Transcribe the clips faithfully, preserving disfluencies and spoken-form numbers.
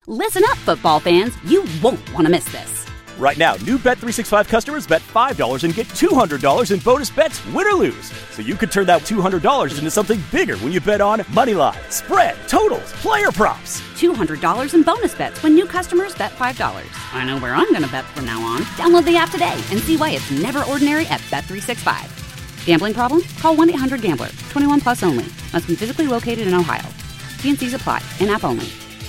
Listen up, football fans. You won't want to miss this. Right now, new Bet three sixty-five customers bet five dollars and get two hundred dollars in bonus bets, win or lose. So you could turn that two hundred dollars into something bigger when you bet on money line, spread, totals, player props. two hundred dollars in bonus bets when new customers bet five dollars. I know where I'm going to bet from now on. Download the app today and see why it's never ordinary at Bet three sixty-five. Gambling problem? Call one eight hundred gambler. twenty-one plus only. Must be physically located in Ohio. T and C's apply. In-app only.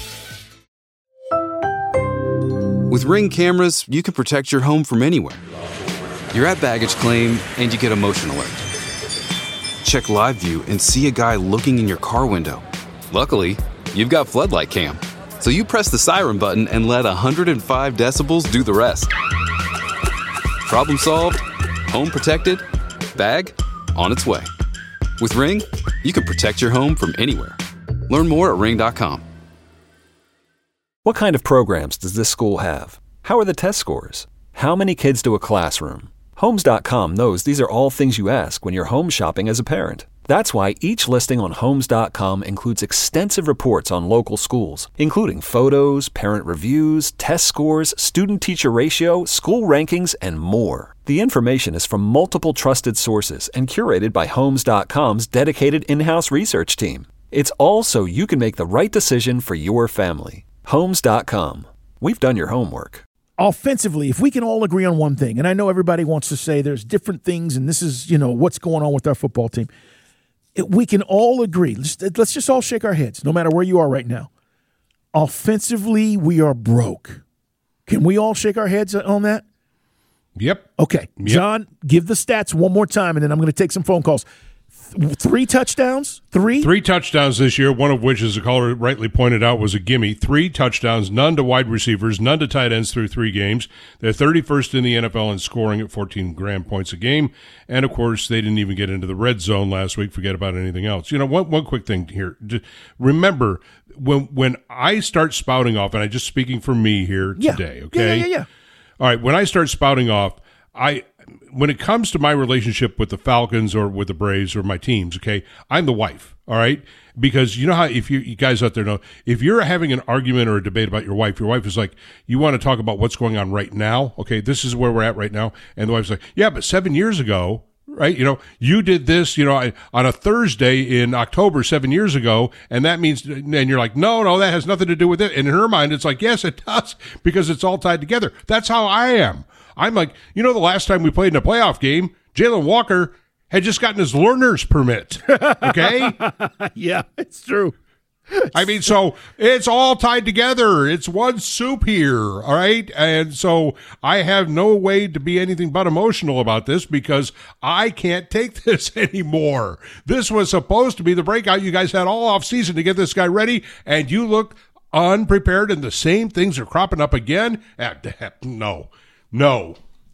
With Ring cameras, you can protect your home from anywhere. You're at baggage claim, and you get a motion alert. Check live view and see a guy looking in your car window. Luckily, you've got Floodlight Cam. So you press the siren button and let one hundred five decibels do the rest. Problem solved, home protected, bag on its way. With Ring, you can protect your home from anywhere. Learn more at ring dot com. What kind of programs does this school have? How are the test scores? How many kids do a classroom? Homes dot com knows these are all things you ask when you're home shopping as a parent. That's why each listing on Homes dot com includes extensive reports on local schools, including photos, parent reviews, test scores, student-teacher ratio, school rankings, and more. The information is from multiple trusted sources and curated by Homes dot com's dedicated in-house research team. It's all so you can make the right decision for your family. Homes dot com. We've done your homework. Offensively, if we can all agree on one thing, and I know everybody wants to say there's different things and this is, you know, what's going on with our football team. It, we can all agree. Let's, let's just all shake our heads, no matter where you are right now. Offensively, we are broke. Can we all shake our heads on that? Yep. Okay. Yep. John, give the stats one more time, and then I'm going to take some phone calls. Three touchdowns? Three? Three touchdowns this year, one of which, as the caller rightly pointed out, was a gimme. Three touchdowns, none to wide receivers, none to tight ends through three games. They're thirty-first in the N F L in scoring at fourteen grand points a game. And, of course, they didn't even get into the red zone last week. Forget about anything else. You know, one one quick thing here. Remember, when when I start spouting off, and I'm just speaking for me here yeah. today, okay? Yeah, yeah, yeah. All right, when I start spouting off, I – when it comes to my relationship with the Falcons or with the Braves or my teams, okay, I'm the wife, all right? Because you know how if you, you guys out there know, if you're having an argument or a debate about your wife, your wife is like, you want to talk about what's going on right now, okay, this is where we're at right now. And the wife's like, yeah, but seven years ago, right, you know, you did this, you know, I, on a Thursday in October seven years ago, and that means, and you're like, no, no, that has nothing to do with it. And in her mind, it's like, yes, it does, because it's all tied together. That's how I am. I'm like, you know, the last time we played in a playoff game, Jalen Walker had just gotten his learner's permit, okay? Yeah, it's true. I mean, so it's all tied together. It's one soup here, all right? And so I have no way to be anything but emotional about this because I can't take this anymore. This was supposed to be the breakout you guys had all off season to get this guy ready, and you look unprepared, and the same things are cropping up again? No. No.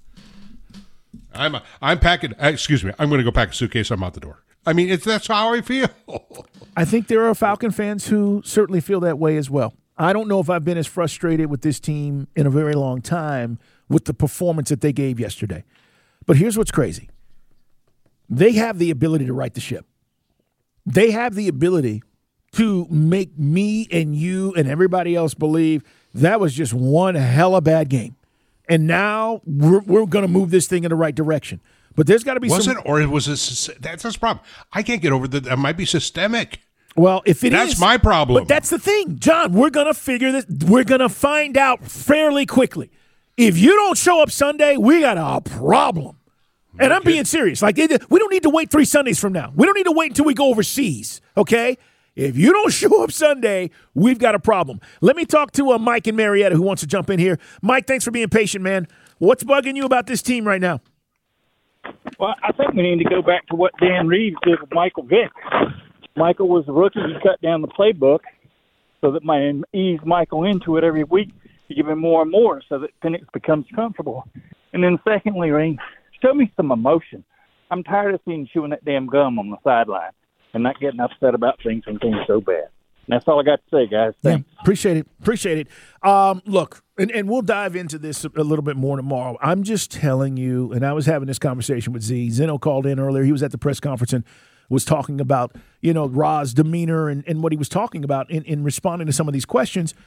I'm a, I'm packing, excuse me, I'm going to go pack a suitcase. I'm out the door. I mean, it's that's how I feel. I think there are Falcon fans who certainly feel that way as well. I don't know if I've been as frustrated with this team in a very long time with the performance that they gave yesterday. But here's what's crazy. They have the ability to right the ship. They have the ability to make me and you and everybody else believe that was just one hella bad game. And now we're, we're going to move this thing in the right direction. But there's got to be was some... it, or was it... That's the problem. I can't get over that. That might be systemic. Well, if it that's is... That's my problem. But that's the thing. John, we're going to figure this... We're going to find out fairly quickly. If you don't show up Sunday, we got a problem. And I'm being serious. Like, we don't need to wait three Sundays from now. We don't need to wait until we go overseas, okay? If you don't show up Sunday, we've got a problem. Let me talk to uh, Mike and Marietta, who wants to jump in here. Mike, thanks for being patient, man. What's bugging you about this team right now? Well, I think we need to go back to what Dan Reeves did with Michael Vick. Michael was a rookie. He cut down the playbook so that man ease Michael into it every week to give him more and more so that Penix becomes comfortable. And then secondly, Ray, show me some emotion. I'm tired of seeing chewing that damn gum on the sideline and not getting upset about things when things are so bad. And that's all I got to say, guys. Thanks. Yeah, appreciate it. Appreciate it. Um, look, and, and we'll dive into this a little bit more tomorrow. I'm just telling you, and I was having this conversation with Z. Zeno called in earlier. He was at the press conference and was talking about, you know, Ra's demeanor and, and what he was talking about in, in responding to some of these questions.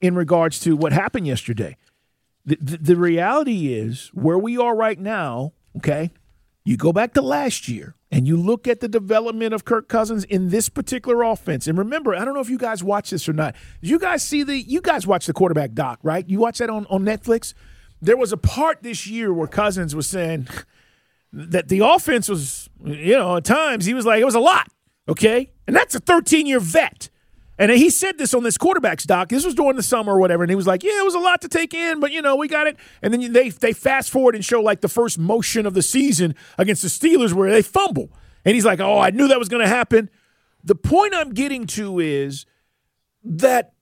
in regards to what happened yesterday. The, the, the reality is where we are right now, okay, you go back to last year and you look at the development of Kirk Cousins in this particular offense. And remember, I don't know if you guys watch this or not. Did you guys see the – you guys watch the quarterback doc, right? You watch that on, on Netflix? There was a part this year where Cousins was saying that the offense was, you know, at times he was like, it was a lot, okay? And that's a thirteen-year vet. And he said this on this quarterback's doc. This was during the summer or whatever, and he was like, yeah, it was a lot to take in, but, you know, we got it. And then they they fast forward and show, like, the first motion of the season against the Steelers where they fumble. And he's like, oh, I knew that was going to happen. The point I'm getting to is that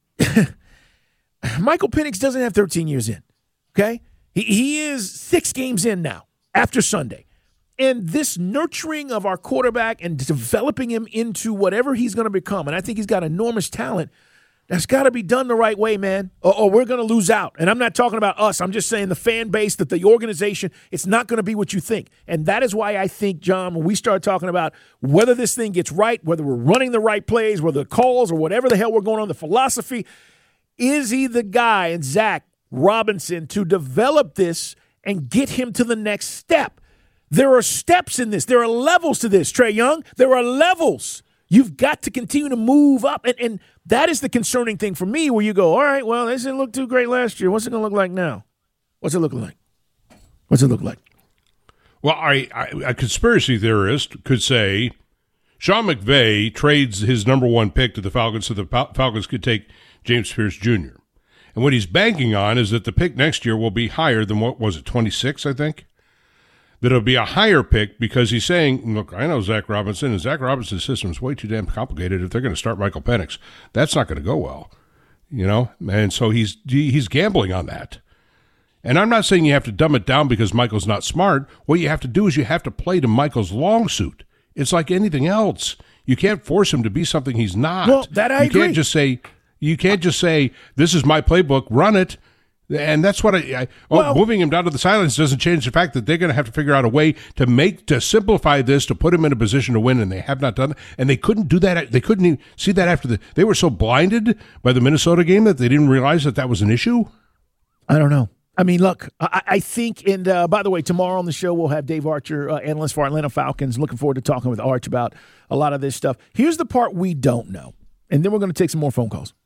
Michael Penix doesn't have thirteen years in, okay? He, he is six games in now after Sunday. And this nurturing of our quarterback and developing him into whatever he's going to become, and I think he's got enormous talent, that's got to be done the right way, man, or, or we're going to lose out. And I'm not talking about us. I'm just saying the fan base, that the organization, it's not going to be what you think. And that is why I think, John, when we start talking about whether this thing gets right, whether we're running the right plays, whether the calls or whatever the hell we're going on, the philosophy, is he the guy, and Zach Robinson, to develop this and get him to the next step? There are steps in this. There are levels to this, Trey Young. There are levels. You've got to continue to move up. And, and that is the concerning thing for me, where you go, all right, well, this didn't look too great last year. What's it going to look like now? What's it look like? What's it look like? Well, I, I, a conspiracy theorist could say Sean McVay trades his number one pick to the Falcons so the Falcons could take James Pierce Junior And what he's banking on is that the pick next year will be higher than, what was it, twenty-six, I think? That it'll be a higher pick because he's saying, look, I know Zach Robinson, and Zach Robinson's system is way too damn complicated. If they're going to start Michael Penix, that's not going to go well, you know? And so he's he's gambling on that. And I'm not saying you have to dumb it down because Michael's not smart. What you have to do is you have to play to Michael's long suit. It's like anything else. You can't force him to be something he's not. Well, that I you agree. Can't just say, you can't just say, this is my playbook, run it. And that's what I, I well, moving him down to the sidelines doesn't change the fact that they're going to have to figure out a way to make, to simplify this, to put him in a position to win, and they have not done that. And they couldn't do that. They couldn't even see that after the, they were so blinded by the Minnesota game that they didn't realize that that was an issue. I don't know. I mean, look, I, I think, and uh, by the way, tomorrow on the show, we'll have Dave Archer, uh, analyst for Atlanta Falcons. Looking forward to talking with Arch about a lot of this stuff. Here's the part we don't know, and then we're going to take some more phone calls.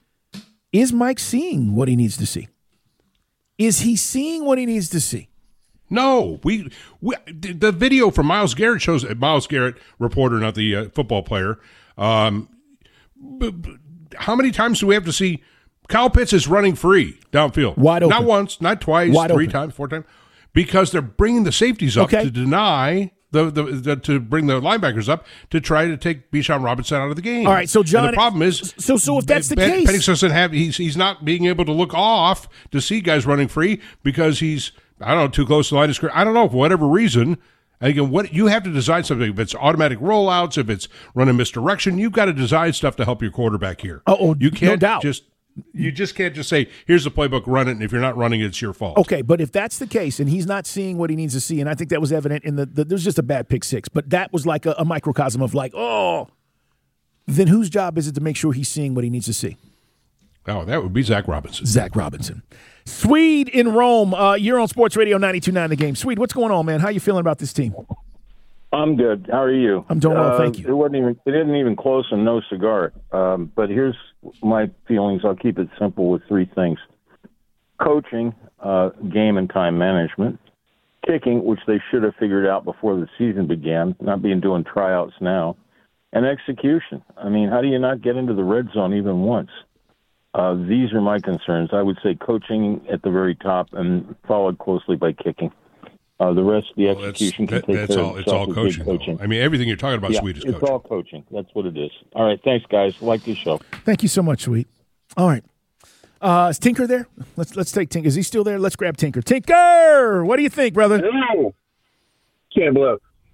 Is Mike seeing what he needs to see? Is he seeing what he needs to see? No. We, we the video from Myles Garrett shows – Myles Garrett, reporter, not the uh, football player. Um, b- b- how many times do we have to see Kyle Pitts is running free downfield? Wide open. Not once, not twice, Wide three open. times, four times. Because they're bringing the safeties up Okay. to deny – The, the, the to bring the linebackers up to try to take Bijan Robinson out of the game. All right, so John, and the problem is, so so if that's the Pen- case, Penix doesn't have he's he's not being able to look off to see guys running free because he's I don't know too close to the line of scrimmage. I don't know for whatever reason. And again, what you have to design something. If it's automatic rollouts, if it's running misdirection, you've got to design stuff to help your quarterback here. Oh, you can't no doubt. just. You just can't just say, here's the playbook, run it, and if you're not running it, it's your fault. Okay, but if that's the case, and he's not seeing what he needs to see, and I think that was evident in the, the there's just a bad pick six, but that was like a, a microcosm of like, oh, then whose job is it to make sure he's seeing what he needs to see? Oh, that would be Zach Robinson. Zach Robinson. Swede in Rome, uh, you're on Sports Radio ninety-two point nine The Game. Swede, what's going on, man? How you feeling about this team? I'm good. How are you? I'm doing well, uh, thank you. It wasn't even. It isn't even close and no cigar. Um, but here's my feelings. I'll keep it simple with three things: coaching, uh, game and time management, kicking, which they should have figured out before the season began, not being doing tryouts now, and execution. I mean, how do you not get into the red zone even once? Uh, these are my concerns. I would say coaching at the very top, and followed closely by kicking. Uh, the rest of the well, execution that, can take that's care all, of it's itself all with coaching, coaching. I mean, everything you're talking about, yeah, Sweet, is it's coaching. all coaching. That's what it is. All right, thanks, guys. Like your show. Thank you so much, Sweet. All right. Uh, is Tinker there? Let's let's take Tinker. Is he still there? Let's grab Tinker. Tinker, what do you think, brother? Hello. Can't believe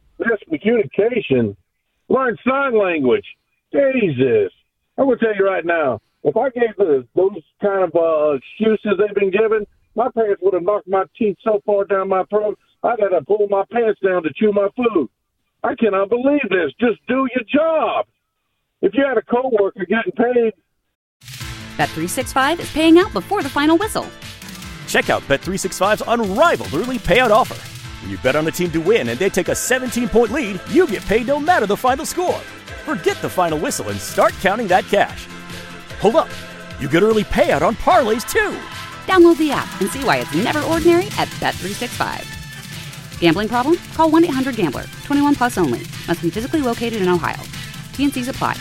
miscommunication. Learn sign language. Jesus. I'm going to tell you right now, if I gave the, those kind of uh, excuses they've been given, my parents would have knocked my teeth so far down my throat, I'd have to pull my pants down to chew my food. I cannot believe this. Just do your job. If you had a coworker getting paid. Bet three sixty-five is paying out before the final whistle. Check out Bet three sixty-five's unrivaled early payout offer. When you bet on a team to win and they take a seventeen-point lead, you get paid no matter the final score. Forget the final whistle and start counting that cash. Hold up. You get early payout on parlays, too. Download the app and see why it's never ordinary at Bet three sixty-five. Gambling problem? Call one eight hundred gambler. twenty-one plus only. Must be physically located in Ohio. T and Cs apply.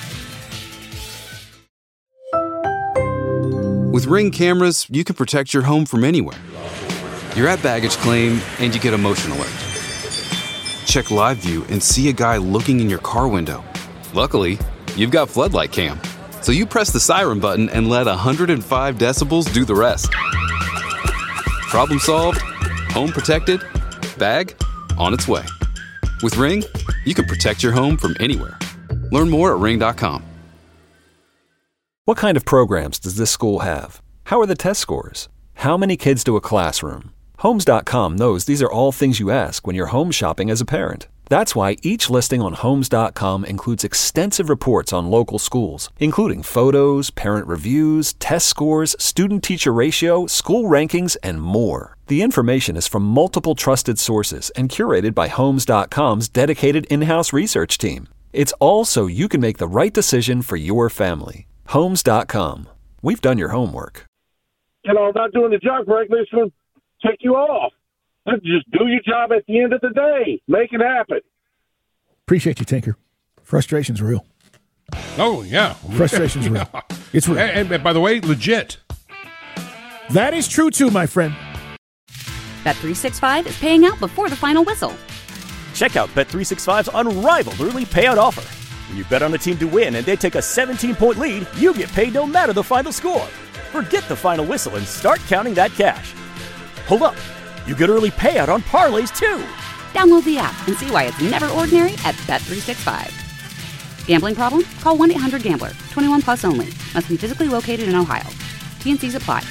With Ring cameras, you can protect your home from anywhere. You're at baggage claim and you get a motion alert. Check live view and see a guy looking in your car window. Luckily, you've got Floodlight Cam. So you press the siren button and let one hundred five decibels do the rest. Problem solved, home protected, bag on its way. With Ring, you can protect your home from anywhere. Learn more at ring dot com. What kind of programs does this school have? How are the test scores? How many kids do a classroom? Homes dot com knows these are all things you ask when you're home shopping as a parent. That's why each listing on Homes dot com includes extensive reports on local schools, including photos, parent reviews, test scores, student-teacher ratio, school rankings, and more. The information is from multiple trusted sources and curated by Homes dot com's dedicated in-house research team. It's all so you can make the right decision for your family. Homes dot com. We've done your homework. You know, not doing the job correctly is going to take you off. Just do your job at the end of the day. Make it happen. Appreciate you, Tinker. Frustration's real. Oh, yeah. Frustration's real. It's real. And, and by the way, legit. That is true, too, my friend. Bet three sixty-five is paying out before the final whistle. Check out Bet three sixty-five's unrivaled early payout offer. When you bet on a team to win and they take a seventeen-point lead, you get paid no matter the final score. Forget the final whistle and start counting that cash. Hold up. You get early payout on parlays, too. Download the app and see why it's never ordinary at Bet three sixty-five. Gambling problem? Call one eight hundred gambler. twenty-one plus only. Must be physically located in Ohio. T and Cs apply.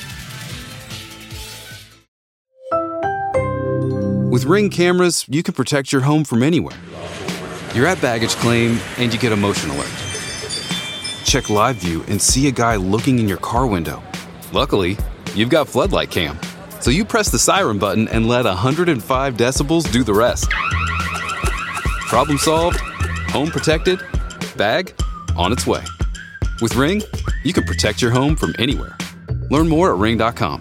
With Ring cameras, you can protect your home from anywhere. You're at baggage claim and you get a motion alert. Check live view and see a guy looking in your car window. Luckily, you've got Floodlight Cam. So you press the siren button and let one hundred five decibels do the rest. Problem solved, home protected, bag on its way. With Ring, you can protect your home from anywhere. Learn more at ring dot com.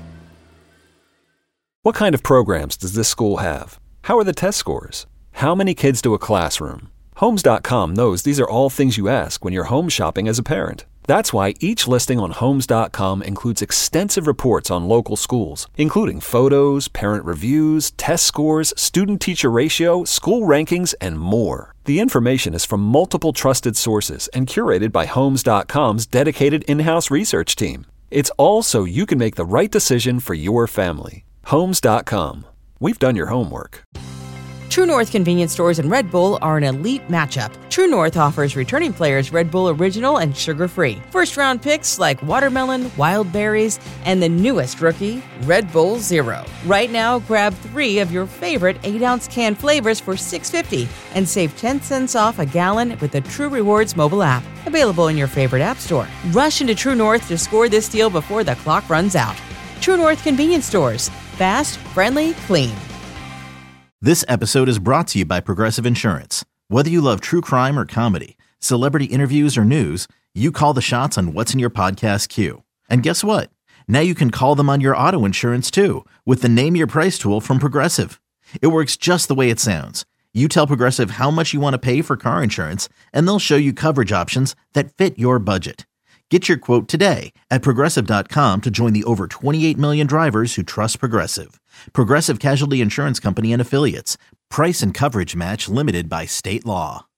What kind of programs does this school have? How are the test scores? How many kids do a classroom? Homes dot com knows these are all things you ask when you're home shopping as a parent. That's why each listing on Homes dot com includes extensive reports on local schools, including photos, parent reviews, test scores, student-teacher ratio, school rankings, and more. The information is from multiple trusted sources and curated by Homes dot com's dedicated in-house research team. It's all so you can make the right decision for your family. Homes dot com. We've done your homework. True North convenience stores and Red Bull are an elite matchup. True North offers returning players Red Bull Original and sugar-free. First-round picks like watermelon, wild berries, and the newest rookie, Red Bull Zero. Right now, grab three of your favorite eight-ounce can flavors for six dollars and fifty cents and save ten cents off a gallon with the True Rewards mobile app. Available in your favorite app store. Rush into True North to score this deal before the clock runs out. True North convenience stores. Fast, friendly, clean. This episode is brought to you by Progressive Insurance. Whether you love true crime or comedy, celebrity interviews or news, you call the shots on what's in your podcast queue. And guess what? Now you can call them on your auto insurance too with the Name Your Price tool from Progressive. It works just the way it sounds. You tell Progressive how much you want to pay for car insurance, and they'll show you coverage options that fit your budget. Get your quote today at Progressive dot com to join the over twenty-eight million drivers who trust Progressive. Progressive Casualty Insurance Company and Affiliates. Price and coverage match limited by state law.